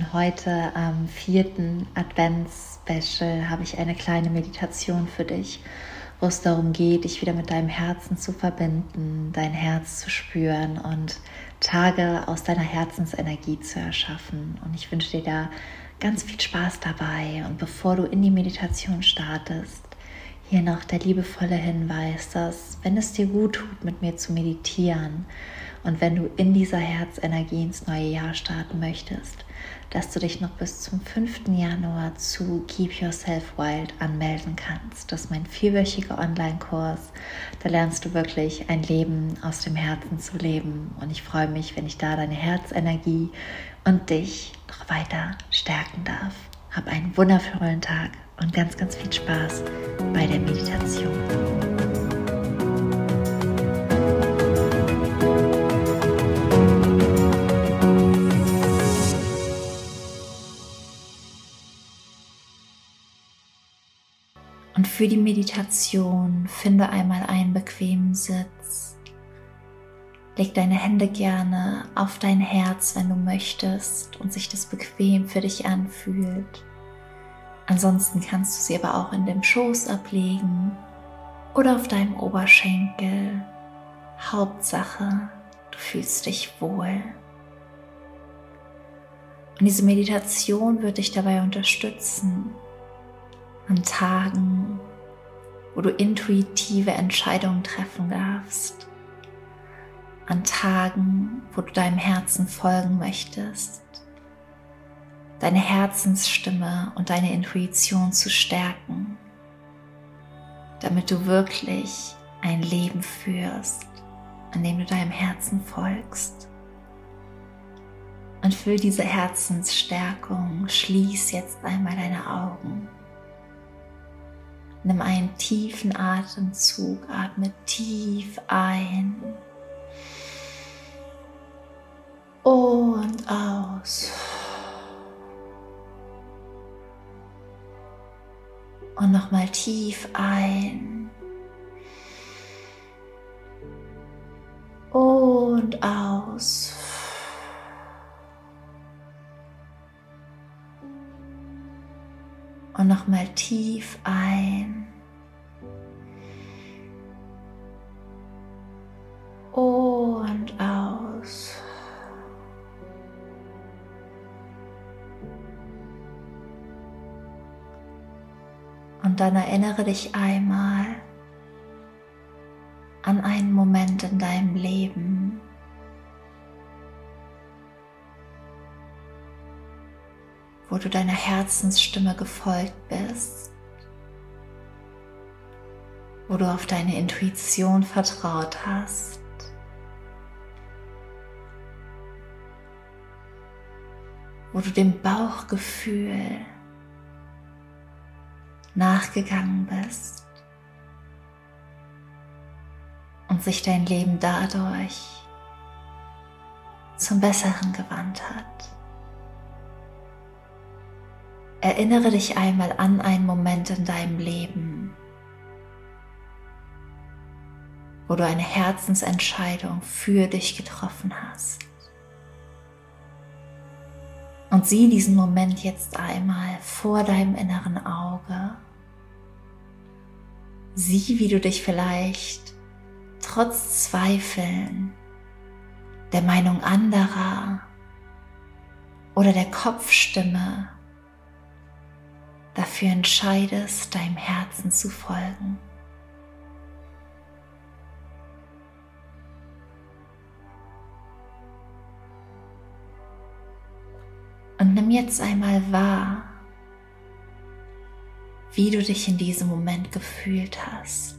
denn heute am 4. Advents-Special habe ich eine kleine Meditation für dich, wo es darum geht, dich wieder mit deinem Herzen zu verbinden, dein Herz zu spüren und Tage aus deiner Herzensenergie zu erschaffen. Und ich wünsche dir da ganz viel Spaß dabei. Und bevor du in die Meditation startest, hier noch der liebevolle Hinweis, dass, wenn es dir gut tut, mit mir zu meditieren und wenn du in dieser Herzenergie ins neue Jahr starten möchtest, dass du dich noch bis zum 5. Januar zu Keep Yourself Wild anmelden kannst. Das ist mein 4-wöchiger Online-Kurs. Da lernst du wirklich ein Leben aus dem Herzen zu leben. Und ich freue mich, wenn ich da deine Herzenergie und dich noch weiter stärken darf. Hab einen wundervollen Tag und ganz, ganz viel Spaß bei der Meditation. Und für die Meditation finde einmal einen bequemen Sitz. Leg deine Hände gerne auf dein Herz, wenn du möchtest und sich das bequem für dich anfühlt. Ansonsten kannst du sie aber auch in dem Schoß ablegen oder auf deinem Oberschenkel. Hauptsache, du fühlst dich wohl. Und diese Meditation wird dich dabei unterstützen, an Tagen, wo du intuitive Entscheidungen treffen darfst, an Tagen, wo du deinem Herzen folgen möchtest, deine Herzensstimme und deine Intuition zu stärken, damit du wirklich ein Leben führst, an dem du deinem Herzen folgst. Und für diese Herzensstärkung schließ jetzt einmal deine Augen. Nimm einen tiefen Atemzug, atme tief ein und aus. Und nochmal tief ein und aus. Und nochmal tief ein und aus. Und dann erinnere dich einmal an einen Moment in deinem Leben, wo du deiner Herzensstimme gefolgt bist, wo du auf deine Intuition vertraut hast, wo du dem Bauchgefühl nachgegangen bist und sich dein Leben dadurch zum Besseren gewandt hat. Erinnere dich einmal an einen Moment in deinem Leben, wo du eine Herzensentscheidung für dich getroffen hast. Und sieh diesen Moment jetzt einmal vor deinem inneren Auge. Sieh, wie du dich vielleicht trotz Zweifeln, der Meinung anderer oder der Kopfstimme dafür entscheidest, deinem Herzen zu folgen. Und nimm jetzt einmal wahr, wie du dich in diesem Moment gefühlt hast.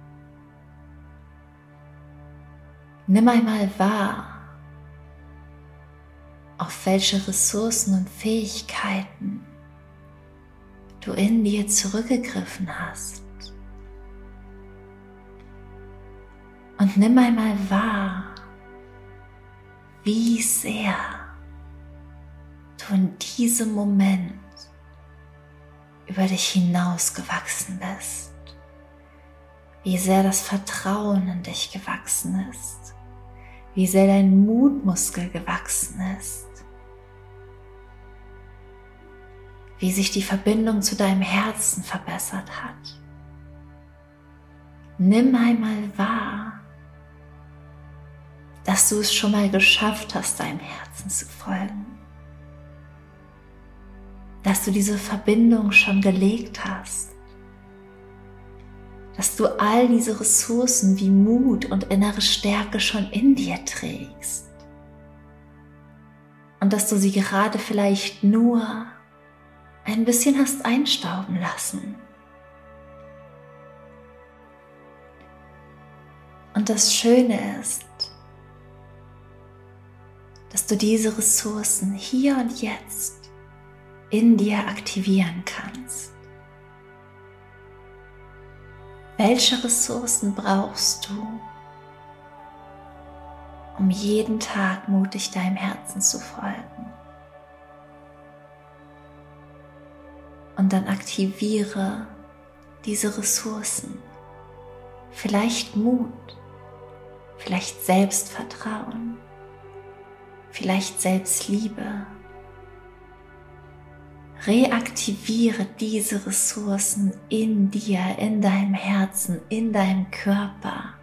Nimm einmal wahr, auf welche Ressourcen und Fähigkeiten du in dir zurückgegriffen hast. Und nimm einmal wahr, wie sehr du in diesem Moment über dich hinausgewachsen bist, wie sehr das Vertrauen in dich gewachsen ist, wie sehr dein Mutmuskel gewachsen ist, wie sich die Verbindung zu deinem Herzen verbessert hat. Nimm einmal wahr, dass du es schon mal geschafft hast, deinem Herzen zu folgen. Dass du diese Verbindung schon gelegt hast. Dass du all diese Ressourcen wie Mut und innere Stärke schon in dir trägst. Und dass du sie gerade vielleicht nur ein bisschen hast einstauben lassen. Und das Schöne ist, dass du diese Ressourcen hier und jetzt in dir aktivieren kannst. Welche Ressourcen brauchst du, um jeden Tag mutig deinem Herzen zu folgen? Und dann aktiviere diese Ressourcen. Vielleicht Mut, vielleicht Selbstvertrauen, vielleicht Selbstliebe. Reaktiviere diese Ressourcen in dir, in deinem Herzen, in deinem Körper.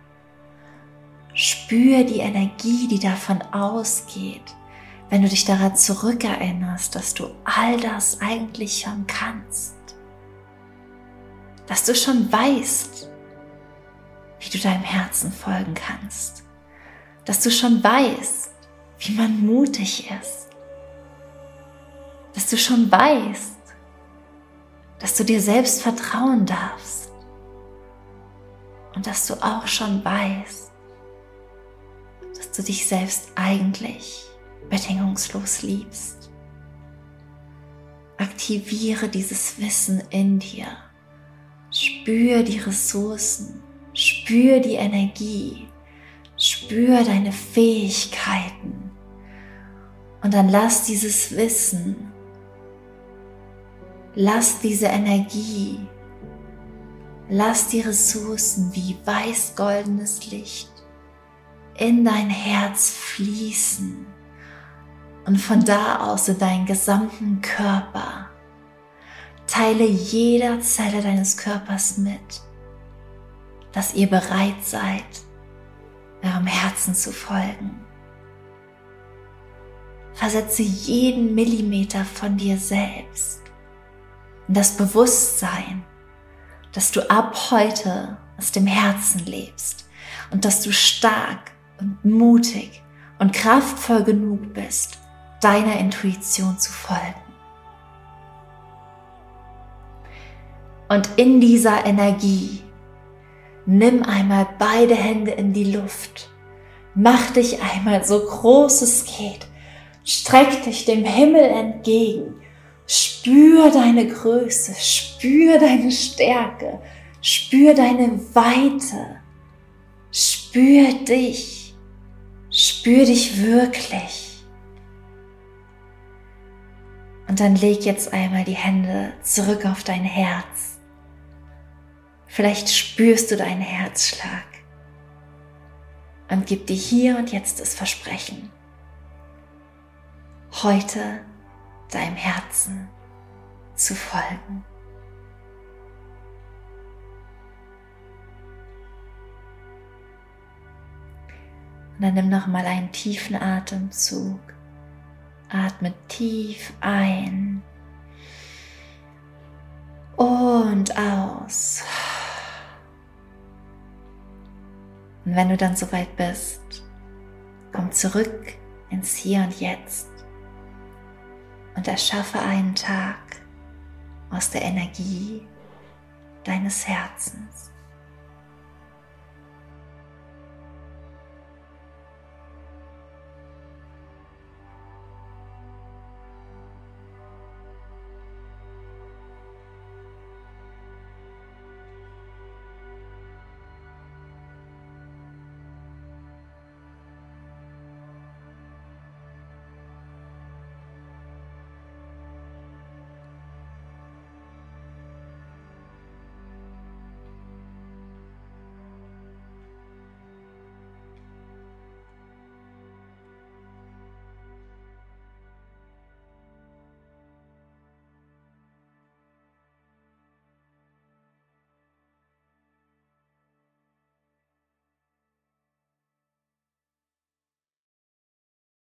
Spür die Energie, die davon ausgeht, wenn du dich daran zurückerinnerst, dass du all das eigentlich schon kannst. Dass du schon weißt, wie du deinem Herzen folgen kannst. Dass du schon weißt, wie man mutig ist. Dass du schon weißt, dass du dir selbst vertrauen darfst. Und dass du auch schon weißt, dass du dich selbst eigentlich bedingungslos liebst. Aktiviere dieses Wissen in dir. Spür die Ressourcen, spür die Energie, spür deine Fähigkeiten und dann lass dieses Wissen, lass diese Energie, lass die Ressourcen wie weiß-goldenes Licht in dein Herz fließen und von da aus in deinen gesamten Körper. Teile jeder Zelle deines Körpers mit, dass ihr bereit seid, eurem Herzen zu folgen. Versetze jeden Millimeter von dir selbst in das Bewusstsein, dass du ab heute aus dem Herzen lebst und dass du stark und mutig und kraftvoll genug bist, deiner Intuition zu folgen. Und in dieser Energie nimm einmal beide Hände in die Luft, mach dich einmal so groß es geht, streck dich dem Himmel entgegen, spür deine Größe, spür deine Stärke, spür deine Weite, spür dich wirklich. Und dann leg jetzt einmal die Hände zurück auf dein Herz. Vielleicht spürst du deinen Herzschlag und gib dir hier und jetzt das Versprechen, heute deinem Herzen zu folgen. Und dann nimm noch mal einen tiefen Atemzug. Atme tief ein und aus. Und wenn du dann soweit bist, komm zurück ins Hier und Jetzt und erschaffe einen Tag aus der Energie deines Herzens.